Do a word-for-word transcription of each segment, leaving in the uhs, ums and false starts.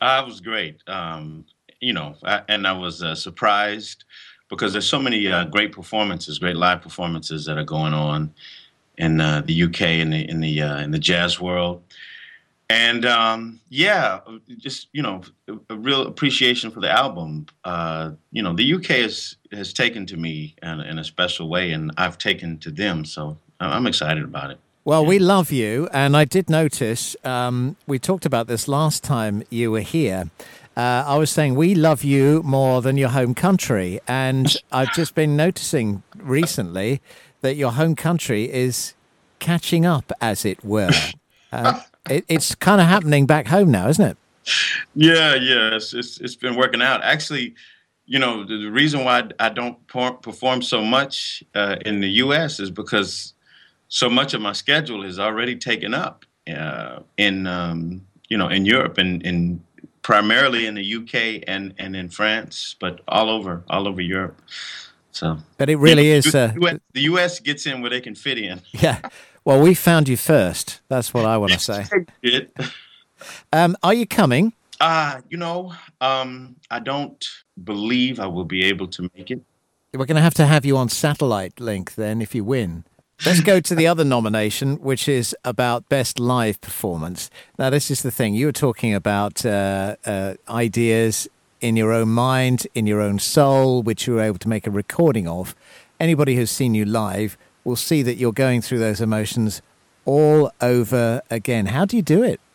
Uh, it was great. Um, you know, I, and I was uh, surprised because there's so many uh, great performances, great live performances that are going on in uh, the U K in the in the uh, in the jazz world. And um, yeah, just you know, a, a real appreciation for the album. Uh, you know, the U K has has taken to me in, in a special way, and I've taken to them. So I- I'm excited about it. Well, Yeah. we love you, and I did notice, um, we talked about this last time you were here. Uh, I was saying we love you more than your home country, and I've just been noticing recently that your home country is catching up, as it were. Uh, it, it's kind of happening back home now, isn't it? Yeah, yeah, it's, it's it's been working out. Actually, you know, the, the reason why I don't por- perform so much uh, in the U S is because so much of my schedule is already taken up uh, in um, you know in Europe and in primarily in the U K and and in France, but all over all over Europe. So But it you know, really is. the Uh, U S, the U S gets in where they can fit in. yeah. Well, we found you first. That's what I want to say. It. Um, are you coming? Uh, you know, um, I don't believe I will be able to make it. We're going to have to have you on satellite link then if you win. Let's go to the other nomination, which is about best live performance. Now, this is the thing. You were talking about uh, uh, ideas in your own mind, in your own soul, which you were able to make a recording of. Anybody who's seen you live will see that you're going through those emotions all over again. How do you do it?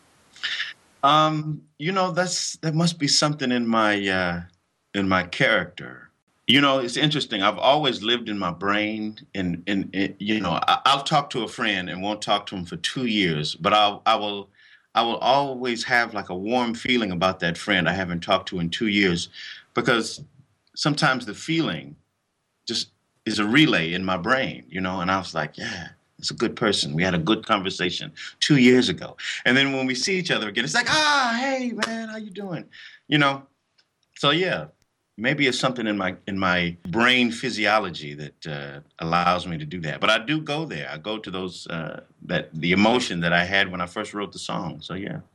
Um, you know, that's that must be something in my uh, in my character. You know, it's interesting. I've always lived in my brain, and and, and you know, I, I'll talk to a friend and won't talk to him for two years, but I'll I will I will always have like a warm feeling about that friend I haven't talked to in two years, because sometimes the feeling just is a relay in my brain, you know, and I was like, yeah. It's a good person. We had a good conversation two years ago, and then when we see each other again, it's like, ah, hey, man, how you doing? You know. So yeah, maybe it's something in my in my brain physiology that uh, allows me to do that. But I do go there. I go to those uh, that the emotion that I had when I first wrote the song. So yeah.